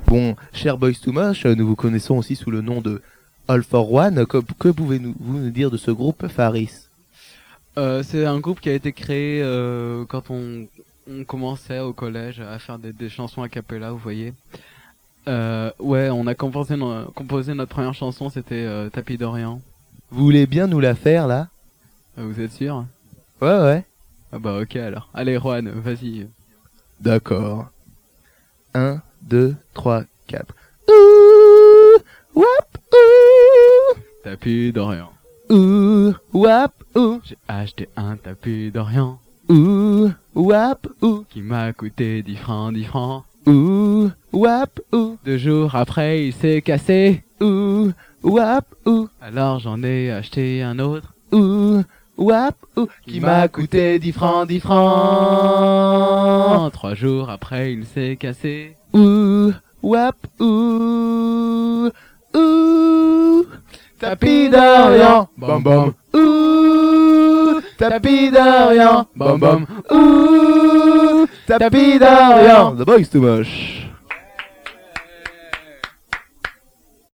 Bon, cher Boys to Mosh, nous vous connaissons aussi sous le nom de All for One. Que pouvez-vous nous dire de ce groupe, Faris? C'est un groupe qui a été créé quand on commençait au collège à faire des chansons a cappella, vous voyez. Ouais, on a composé notre première chanson, c'était Tapis d'Orient. Vous voulez bien nous la faire, là? Vous êtes sûr? Ouais, ouais. Ah bah ok alors. Allez Juan, vas-y. D'accord. 1, 2, 3, 4. Ouh, wap, ouh. Tapis d'Orient. Ouh, wap, ouh. J'ai acheté un tapis d'Orient Ouh, wap, ouh. qui m'a coûté 10 francs, 10 francs. Ouh, wap, ouh. 2 jours après, il s'est cassé. Ouh, wap, ouh. Alors j'en ai acheté un autre Ouh, wap, ouh. Qui m'a coûté 10 francs, 10 francs. 3 jours après, il s'est cassé. Ouh, wap, ouh. Ouh. Tapis d'Orient, bam bam. Ouh, tapis d'Orient, bam bam. Ouh, tapis d'Orient. The Boys to Mosh.